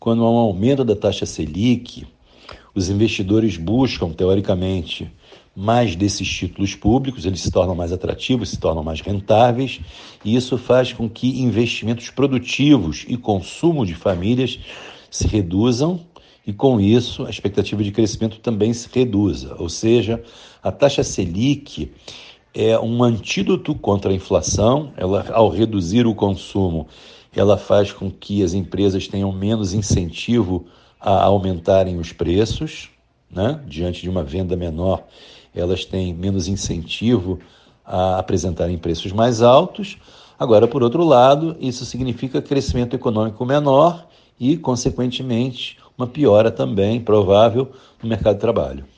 Quando há um aumento da taxa Selic, os investidores buscam, teoricamente, mais desses títulos públicos, eles se tornam mais atrativos, se tornam mais rentáveis, e isso faz com que investimentos produtivos e consumo de famílias se reduzam, e com isso a expectativa de crescimento também se reduza. Ou seja, a taxa Selic é um antídoto contra a inflação. Ela, ao reduzir o consumo, ela faz com que as empresas tenham menos incentivo a aumentarem os preços, né? Diante de uma venda menor, elas têm menos incentivo a apresentarem preços mais altos. Agora, por outro lado, isso significa crescimento econômico menor e, consequentemente, uma piora também provável no mercado de trabalho.